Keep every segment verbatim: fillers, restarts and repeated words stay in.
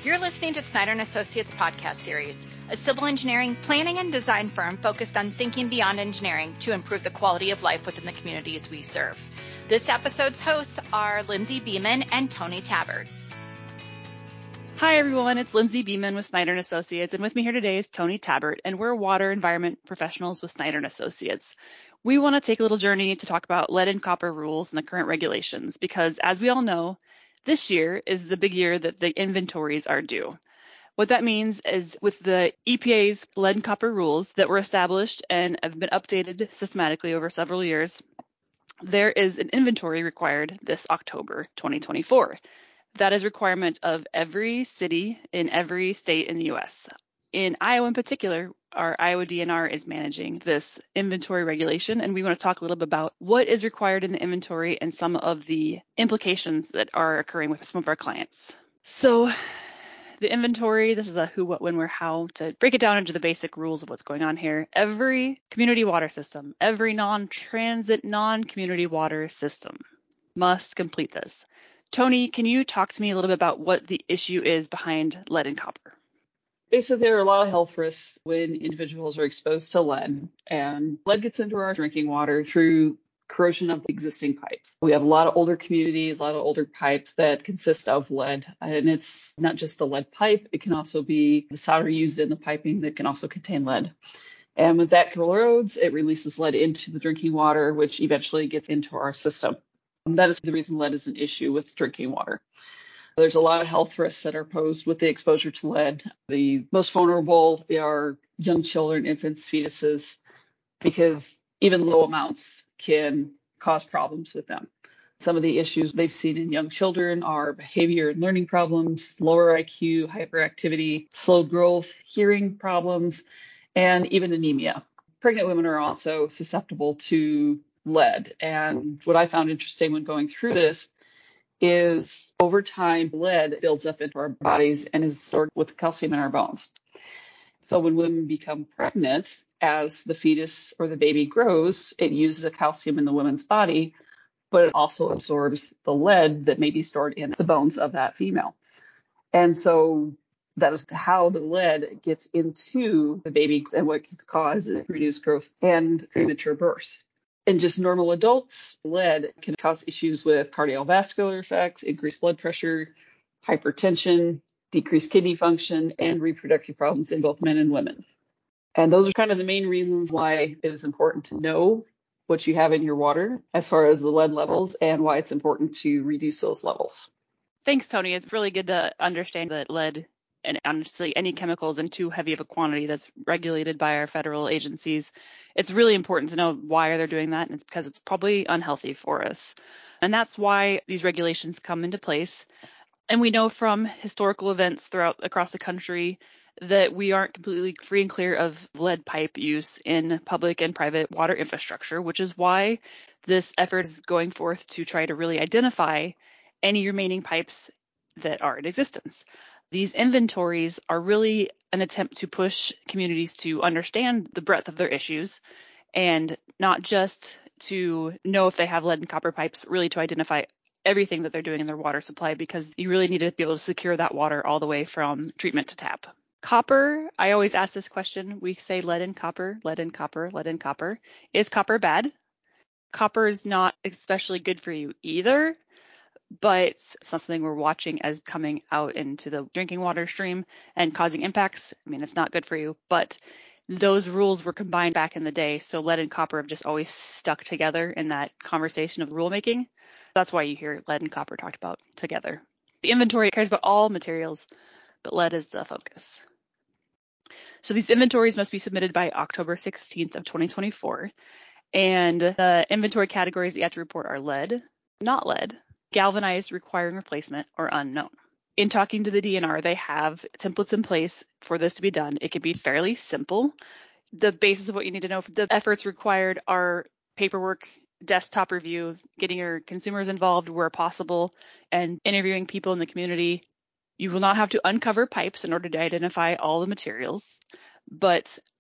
You're listening to Snyder and Associates podcast series, a civil engineering, planning, and design firm focused on thinking beyond engineering to improve the quality of life within the communities we serve. This episode's hosts are Lindsay Beeman and Tony Tabbert. Hi, everyone. It's Lindsay Beeman with Snyder and Associates, and with me here today is Tony Tabbert, and we're water environment professionals with Snyder and Associates. We want to take a little journey to talk about lead and copper rules and the current regulations, because as we all know, this year is the big year that the inventories are due. What that means is with the E P A's lead and copper rules that were established and have been updated systematically over several years, there is an inventory required this October twenty twenty-four. That is a requirement of every city in every state in the U S. In Iowa in particular, our Iowa D N R is managing this inventory regulation, and we want to talk a little bit about what is required in the inventory and some of the implications that are occurring with some of our clients. So the inventory, this is a who, what, when, where, how. To break it down into the basic rules of what's going on here, every community water system, every non-transit, non-community water system must complete this. Tony, can you talk to me a little bit about what the issue is behind lead and copper? Basically, there are a lot of health risks when individuals are exposed to lead, and lead gets into our drinking water through corrosion of the existing pipes. We have a lot of older communities, a lot of older pipes that consist of lead, and it's not just the lead pipe, it can also be the solder used in the piping that can also contain lead. And when that corrodes, it releases lead into the drinking water, which eventually gets into our system. And that is the reason lead is an issue with drinking water. There's a lot of health risks that are posed with the exposure to lead. The most vulnerable are young children, infants, fetuses, because even low amounts can cause problems with them. Some of the issues they've seen in young children are behavior and learning problems, lower I Q, hyperactivity, slow growth, hearing problems, and even anemia. Pregnant women are also susceptible to lead. And what I found interesting when going through this is over time, lead builds up into our bodies and is stored with calcium in our bones. So when women become pregnant, as the fetus or the baby grows, it uses the calcium in the woman's body, but it also absorbs the lead that may be stored in the bones of that female. And so that is how the lead gets into the baby and what can cause reduced growth and premature births. In just normal adults, lead can cause issues with cardiovascular effects, increased blood pressure, hypertension, decreased kidney function, and reproductive problems in both men and women. And those are kind of the main reasons why it is important to know what you have in your water as far as the lead levels and why it's important to reduce those levels. Thanks, Tony. It's really good to understand that lead and honestly any chemicals in too heavy of a quantity that's regulated by our federal agencies. It's really important to know why they're doing that, and it's because it's probably unhealthy for us. And that's why these regulations come into place. And we know from historical events throughout across the country that we aren't completely free and clear of lead pipe use in public and private water infrastructure, which is why this effort is going forth to try to really identify any remaining pipes that are in existence. These inventories are really an attempt to push communities to understand the breadth of their issues and not just to know if they have lead and copper pipes, but really to identify everything that they're doing in their water supply, because you really need to be able to secure that water all the way from treatment to tap. Copper, I always ask this question. We say lead and copper, lead and copper, lead and copper. Is copper bad? Copper is not especially good for you either, but it's not something we're watching as coming out into the drinking water stream and causing impacts. I mean, it's not good for you, but those rules were combined back in the day. So lead and copper have just always stuck together in that conversation of rulemaking. That's why you hear lead and copper talked about together. The inventory cares about all materials, but lead is the focus. So these inventories must be submitted by October sixteenth of twenty twenty-four. And the inventory categories that you have to report are lead, not lead, galvanized, requiring replacement, or unknown. In talking to the D N R, they have templates in place for this to be done. It can be fairly simple. The basis of what you need to know for the efforts required are paperwork, desktop review, getting your consumers involved where possible, and interviewing people in the community. You will not have to uncover pipes in order to identify all the materials, but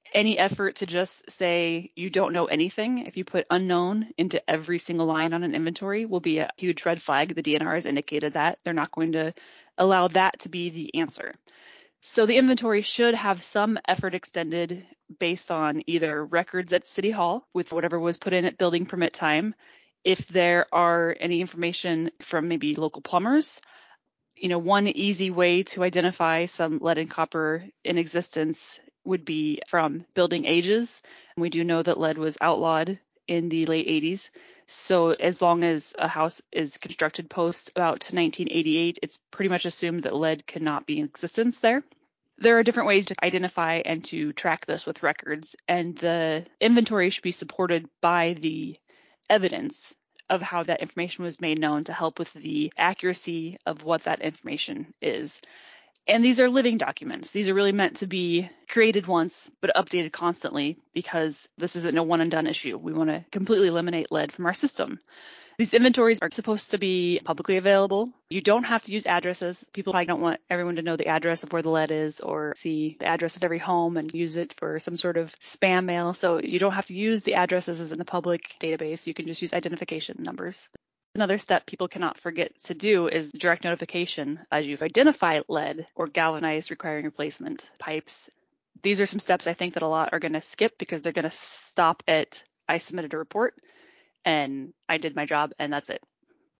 any effort to just say you don't know anything, if you put unknown into every single line on an inventory, will be a huge red flag. The D N R has indicated that. They're not going to allow that to be the answer. So the inventory should have some effort extended based on either records at City Hall with whatever was put in at building permit time. If there are any information from maybe local plumbers, you know, one easy way to identify some lead and copper in existence would be from building ages. We do know that lead was outlawed in the late eighties. So as long as a house is constructed post about nineteen eighty-eight, it's pretty much assumed that lead cannot be in existence there. There are different ways to identify and to track this with records, and the inventory should be supported by the evidence of how that information was made known to help with the accuracy of what that information is. And these are living documents. These are really meant to be created once, but updated constantly, because this isn't a one and done issue. We want to completely eliminate lead from our system. These inventories are supposed to be publicly available. You don't have to use addresses. People probably don't want everyone to know the address of where the lead is or see the address of every home and use it for some sort of spam mail. So you don't have to use the addresses as in the public database. You can just use identification numbers. Another step people cannot forget to do is direct notification as you've identified lead or galvanized requiring replacement pipes. These are some steps I think that a lot are going to skip because they're going to stop at I submitted a report and I did my job and that's it.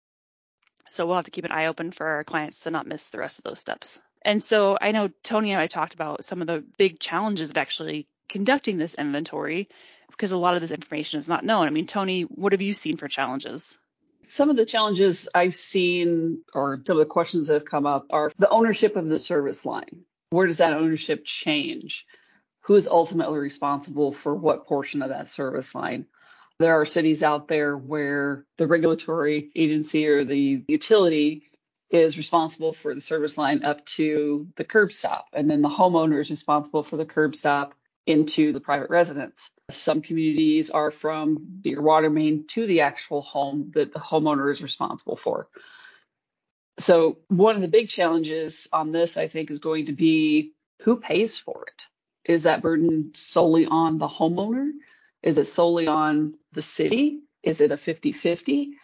So we'll have to keep an eye open for our clients to not miss the rest of those steps. And so I know Tony and I talked about some of the big challenges of actually conducting this inventory because a lot of this information is not known. I mean, Tony, what have you seen for challenges? Some of the challenges I've seen, or some of the questions that have come up, are the ownership of the service line. Where does that ownership change? Who is ultimately responsible for what portion of that service line? There are cities out there where the regulatory agency or the utility is responsible for the service line up to the curb stop, and then the homeowner is responsible for the curb stop into the private residence. Some communities are from your water main to the actual home that the homeowner is responsible for. So one of the big challenges on this, I think, is going to be who pays for it. Is that burden solely on the homeowner? Is it solely on the city? Is it a fifty-fifty?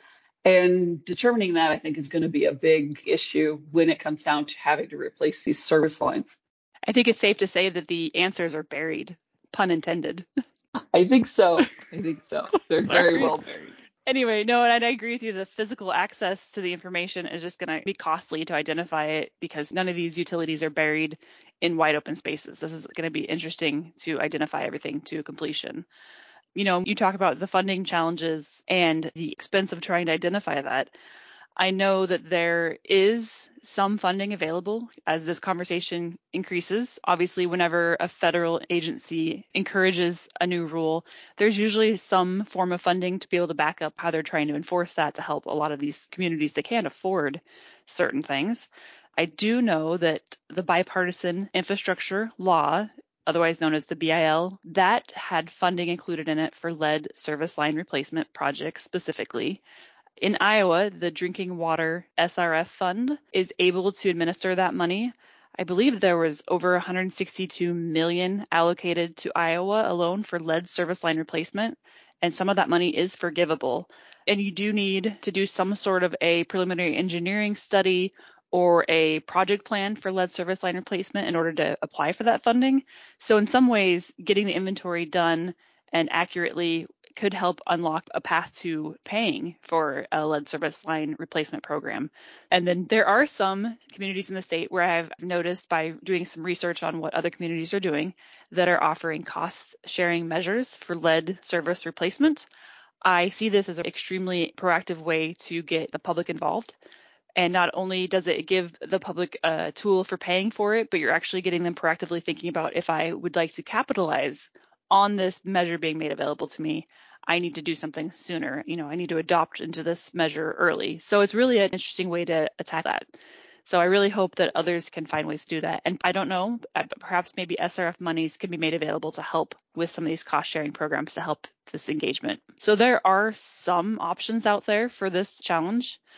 And determining that, I think, is going to be a big issue when it comes down to having to replace these service lines. I think it's safe to say that the answers are buried, pun intended. I think so. I think so. They're very well buried. Anyway, no, and I agree with you. The physical access to the information is just going to be costly to identify it because none of these utilities are buried in wide open spaces. This is going to be interesting to identify everything to completion. You know, you talk about the funding challenges and the expense of trying to identify that. I know that there is some funding available as this conversation increases. Obviously, whenever a federal agency encourages a new rule, there's usually some form of funding to be able to back up how they're trying to enforce that to help a lot of these communities that can't afford certain things. I do know that the bipartisan infrastructure law, otherwise known as the B I L, that had funding included in it for lead service line replacement projects specifically. In Iowa, the Drinking Water S R F Fund is able to administer that money. I believe there was over one hundred sixty-two million dollars allocated to Iowa alone for lead service line replacement, and some of that money is forgivable. And you do need to do some sort of a preliminary engineering study or a project plan for lead service line replacement in order to apply for that funding. So in some ways, getting the inventory done and accurately could help unlock a path to paying for a lead service line replacement program. And then there are some communities in the state where I've noticed by doing some research on what other communities are doing that are offering cost sharing measures for lead service replacement. I see this as an extremely proactive way to get the public involved. And not only does it give the public a tool for paying for it, but you're actually getting them proactively thinking about if I would like to capitalize on this measure being made available to me, I need to do something sooner. You know, I need to adopt into this measure early. So it's really an interesting way to attack that. So I really hope that others can find ways to do that. And I don't know, perhaps maybe S R F monies can be made available to help with some of these cost sharing programs to help this engagement. So there are some options out there for this challenge.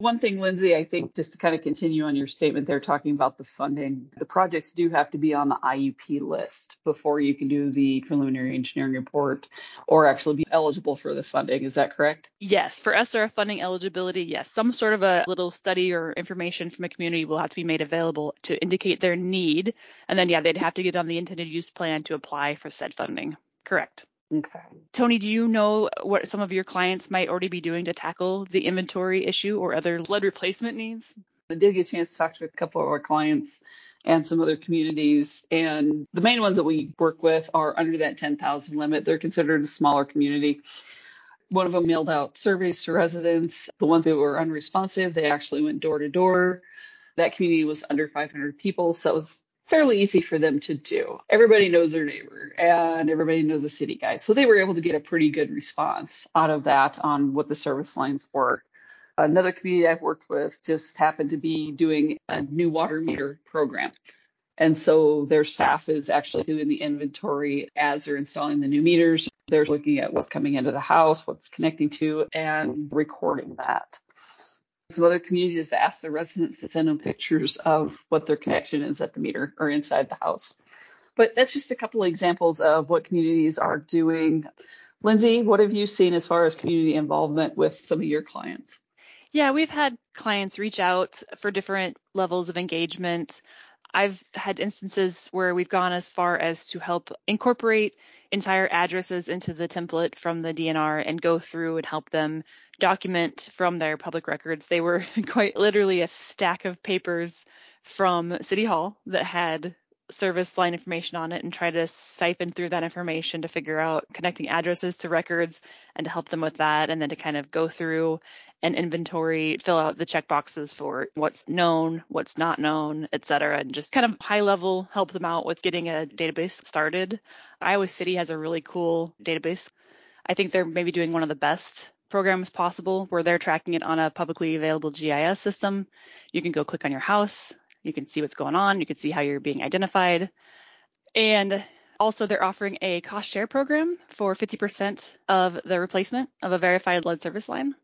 One thing, Lindsay, I think just to kind of continue on your statement there, talking about the funding, the projects do have to be on the I U P list before you can do the preliminary engineering report or actually be eligible for the funding. Is that correct? Yes, for S R F funding eligibility, yes, some sort of a little study or information from a community will have to be made available to indicate their need. And then, yeah, they'd have to get on the intended use plan to apply for said funding. Correct. Okay. Tony, do you know what some of your clients might already be doing to tackle the inventory issue or other lead replacement needs? I did get a chance to talk to a couple of our clients and some other communities. And the main ones that we work with are under that ten thousand limit. They're considered a smaller community. One of them mailed out surveys to residents. The ones that were unresponsive, they actually went door to door. That community was under five hundred people, so it was fairly easy for them to do. Everybody knows their neighbor and everybody knows the city guy. So they were able to get a pretty good response out of that on what the service lines were. Another community I've worked with just happened to be doing a new water meter program. And so their staff is actually doing the inventory as they're installing the new meters. They're looking at what's coming into the house, what's connecting to, and recording that. Some other communities have asked their residents to send them pictures of what their connection is at the meter or inside the house. But that's just a couple of examples of what communities are doing. Lindsay, what have you seen as far as community involvement with some of your clients? Yeah, we've had clients reach out for different levels of engagement. I've had instances where we've gone as far as to help incorporate entire addresses into the template from the D N R and go through and help them document from their public records. They were quite literally a stack of papers from City Hall that had service line information on it and try to siphon through that information to figure out connecting addresses to records and to help them with that, and then to kind of go through and inventory, fill out the check boxes for what's known, what's not known, et cetera, and just kind of high level help them out with getting a database started. Iowa City has a really cool database. I think they're maybe doing one of the best programs possible where they're tracking it on a publicly available G I S system. You can go click on your house. You can see what's going on. You can see how you're being identified. And also they're offering a cost share program for fifty percent of the replacement of a verified lead service line.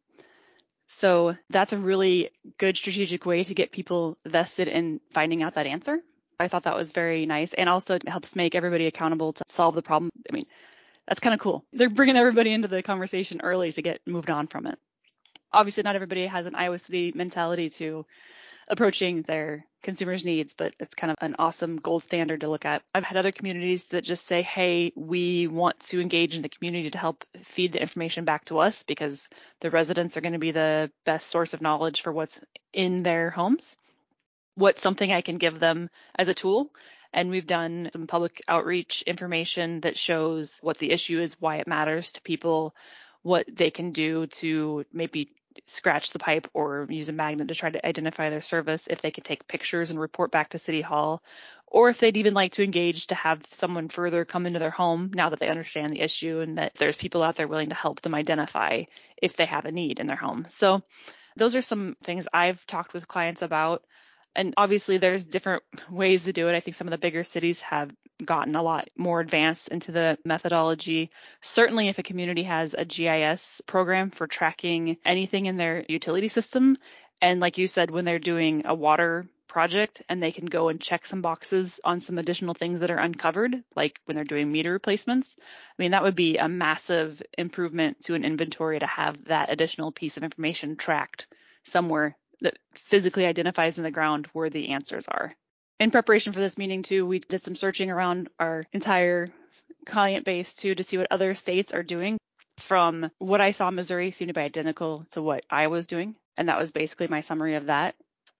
So that's a really good strategic way to get people vested in finding out that answer. I thought that was very nice. And also it helps make everybody accountable to solve the problem. I mean, that's kind of cool. They're bringing everybody into the conversation early to get moved on from it. Obviously, not everybody has an Iowa City mentality to approaching their consumers' needs, but it's kind of an awesome gold standard to look at. I've had other communities that just say, hey, we want to engage in the community to help feed the information back to us because the residents are going to be the best source of knowledge for what's in their homes. What's something I can give them as a tool? And we've done some public outreach information that shows what the issue is, why it matters to people, what they can do to maybe scratch the pipe or use a magnet to try to identify their service, if they could take pictures and report back to City Hall, or if they'd even like to engage to have someone further come into their home now that they understand the issue and that there's people out there willing to help them identify if they have a need in their home. So those are some things I've talked with clients about. And obviously there's different ways to do it. I think some of the bigger cities have gotten a lot more advanced into the methodology. Certainly if a community has a G I S program for tracking anything in their utility system, and like you said, when they're doing a water project and they can go and check some boxes on some additional things that are uncovered, like when they're doing meter replacements, I mean, that would be a massive improvement to an inventory to have that additional piece of information tracked somewhere that physically identifies in the ground where the answers are. In preparation for this meeting too, we did some searching around our entire client base too to see what other states are doing. From what I saw, Missouri seemed to be identical to what I was doing. And that was basically my summary of that.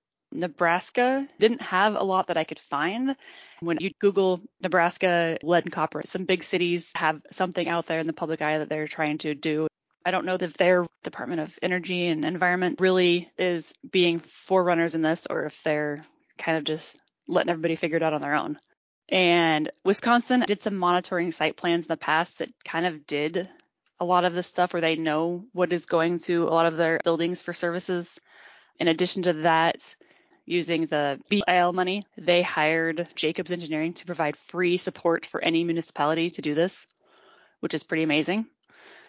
Nebraska didn't have a lot that I could find. When you Google Nebraska lead and copper, some big cities have something out there in the public eye that they're trying to do. I don't know if their Department of Energy and Environment really is being forerunners in this, or if they're kind of just letting everybody figure it out on their own. And Wisconsin did some monitoring site plans in the past that kind of did a lot of this stuff where they know what is going to a lot of their buildings for services. In addition to that, using the B I L money, they hired Jacobs Engineering to provide free support for any municipality to do this, which is pretty amazing.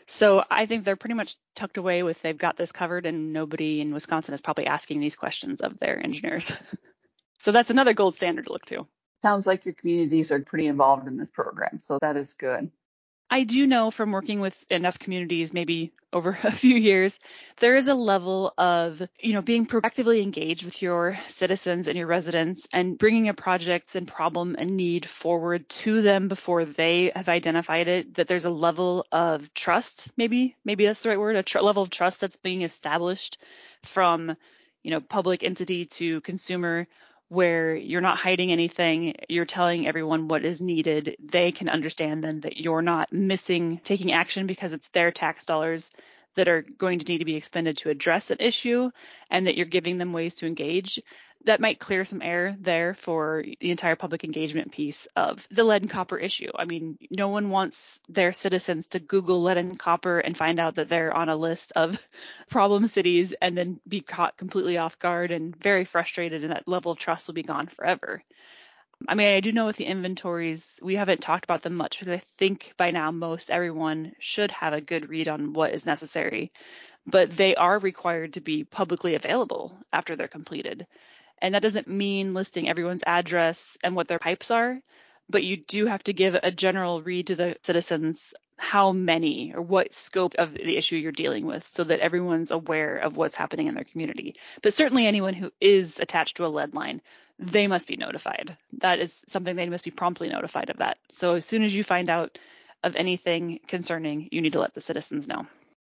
So I think they're pretty much tucked away with they've got this covered, and nobody in Wisconsin is probably asking these questions of their engineers. So that's another gold standard to look to. Sounds like your communities are pretty involved in this program, so that is good. I do know from working with enough communities, maybe over a few years, there is a level of, you know, being proactively engaged with your citizens and your residents and bringing a project and problem and need forward to them before they have identified it, that there's a level of trust, maybe, maybe that's the right word, a tr- level of trust that's being established from, you know, public entity to consumer, where you're not hiding anything, you're telling everyone what is needed. They can understand then that you're not missing taking action because it's their tax dollars that are going to need to be expended to address an issue, and that you're giving them ways to engage. That might clear some air there for the entire public engagement piece of the lead and copper issue. I mean, no one wants their citizens to Google lead and copper and find out that they're on a list of problem cities and then be caught completely off guard and very frustrated, and that level of trust will be gone forever. I mean, I do know with the inventories, we haven't talked about them much because I think by now most everyone should have a good read on what is necessary, but they are required to be publicly available after they're completed. And that doesn't mean listing everyone's address and what their pipes are, but you do have to give a general read to the citizens how many or what scope of the issue you're dealing with, so that everyone's aware of what's happening in their community. But certainly anyone who is attached to a lead line, they must be notified. That is something they must be promptly notified of that. So as soon as you find out of anything concerning, you need to let the citizens know.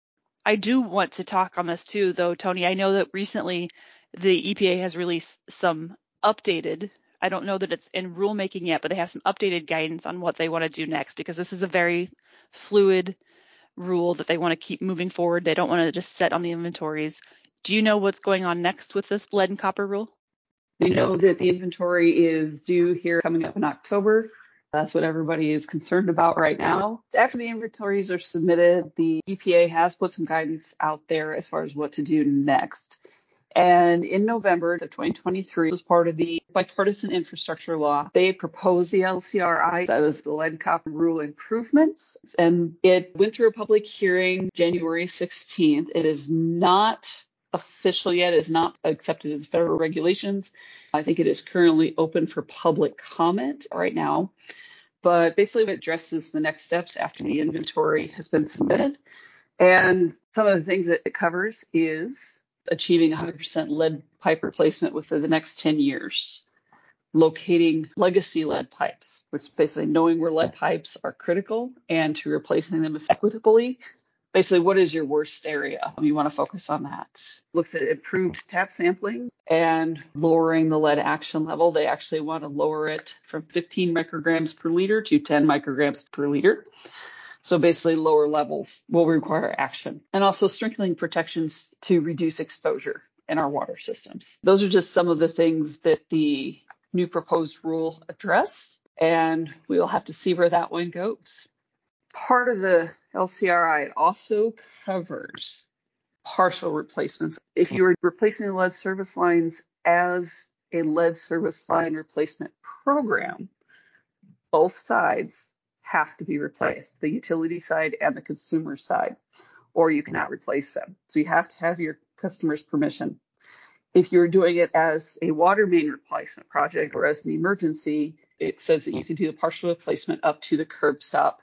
I do want to talk on this too, though, Tony. I know that recently the E P A has released some updated, I don't know that it's in rulemaking yet, but they have some updated guidance on what they want to do next, because this is a very fluid rule that they want to keep moving forward. They don't want to just set on the inventories. Do you know what's going on next with this lead and copper rule? We know that the inventory is due here coming up in October. That's what everybody is concerned about right now. After the inventories are submitted, the E P A has put some guidance out there as far as what to do next. And in November of twenty twenty-three, as part of the bipartisan infrastructure law, they proposed the L C R I, that is the lead and copper rule improvements. And it went through a public hearing January sixteenth. It is not official yet, is not accepted as federal regulations. I think it is currently open for public comment right now. But basically it addresses the next steps after the inventory has been submitted. And some of the things that it covers is achieving one hundred percent lead pipe replacement within the next ten years, locating legacy lead pipes, which is basically knowing where lead pipes are critical and to replacing them equitably. Basically, what is your worst area? You want to focus on that. Looks at improved tap sampling and lowering the lead action level. They actually want to lower it from fifteen micrograms per liter to ten micrograms per liter. So basically lower levels will require action, and also strengthening protections to reduce exposure in our water systems. Those are just some of the things that the new proposed rule address, and we'll have to see where that one goes. Part of the L C R I also covers partial replacements. If you were replacing the lead service lines as a lead service line replacement program, both sides have to be replaced, the utility side and the consumer side, or you cannot replace them. So you have to have your customer's permission. If you're doing it as a water main replacement project or as an emergency, it says that you can do the partial replacement up to the curb stop.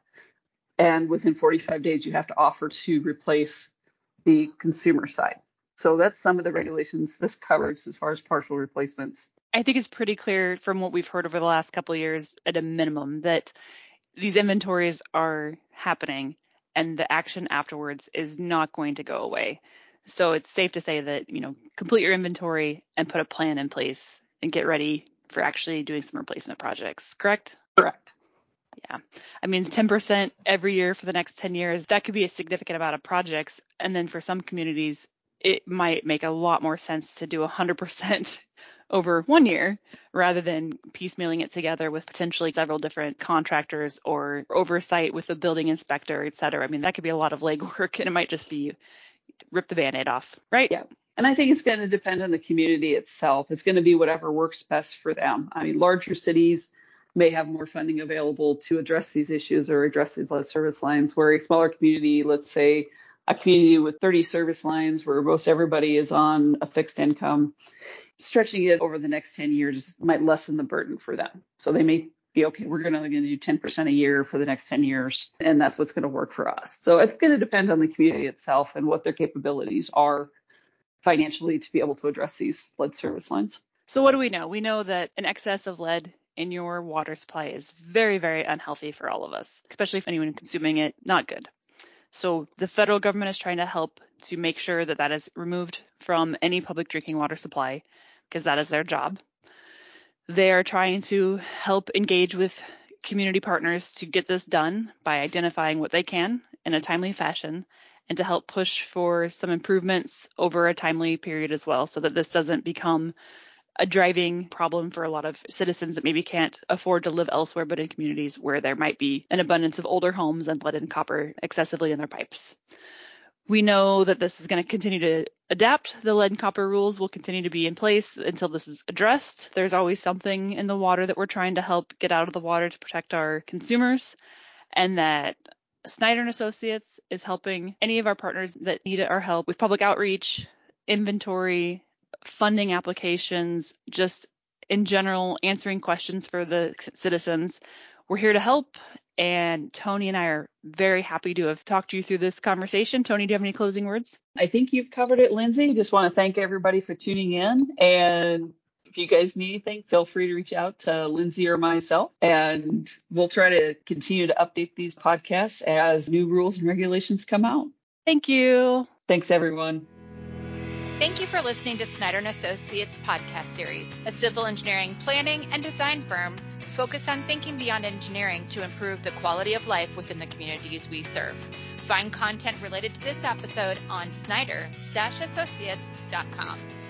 And within forty-five days, you have to offer to replace the consumer side. So that's some of the regulations this covers as far as partial replacements. I think it's pretty clear from what we've heard over the last couple of years at a minimum that these inventories are happening and the action afterwards is not going to go away. So it's safe to say that, you know, complete your inventory and put a plan in place and get ready for actually doing some replacement projects, correct? Correct. Yeah. I mean, ten percent every year for the next ten years, that could be a significant amount of projects. And then for some communities, it might make a lot more sense to do one hundred percent over one year rather than piecemealing it together with potentially several different contractors or oversight with the building inspector, et cetera. I mean, that could be a lot of legwork, and it might just be rip the Band-Aid off, right? Yeah. And I think it's going to depend on the community itself. It's going to be whatever works best for them. I mean, larger cities, may have more funding available to address these issues or address these lead service lines, where a smaller community, let's say a community with thirty service lines where most everybody is on a fixed income, stretching it over the next ten years might lessen the burden for them. So they may be, okay, we're going to do ten percent a year for the next ten years, and that's what's going to work for us. So it's going to depend on the community itself and what their capabilities are financially to be able to address these lead service lines. So what do we know? We know that an excess of lead in your water supply is very, very unhealthy for all of us, especially if anyone consuming it, not good. So the federal government is trying to help to make sure that that is removed from any public drinking water supply, because that is their job. They are trying to help engage with community partners to get this done by identifying what they can in a timely fashion and to help push for some improvements over a timely period as well, so that this doesn't become a driving problem for a lot of citizens that maybe can't afford to live elsewhere, but in communities where there might be an abundance of older homes and lead and copper excessively in their pipes. We know that this is going to continue to adapt. The lead and copper rules will continue to be in place until this is addressed. There's always something in the water that we're trying to help get out of the water to protect our consumers, and that Snyder and Associates is helping any of our partners that need our help with public outreach, inventory, funding applications, just in general, answering questions for the citizens. We're here to help. And Tony and I are very happy to have talked you through this conversation. Tony, do you have any closing words? I think you've covered it, Lindsay. Just want to thank everybody for tuning in. And if you guys need anything, feel free to reach out to Lindsay or myself. And we'll try to continue to update these podcasts as new rules and regulations come out. Thank you. Thanks, everyone. Thank you for listening to Snyder and Associates podcast series, a civil engineering planning and design firm focused on thinking beyond engineering to improve the quality of life within the communities we serve. Find content related to this episode on snyder dash associates dot com.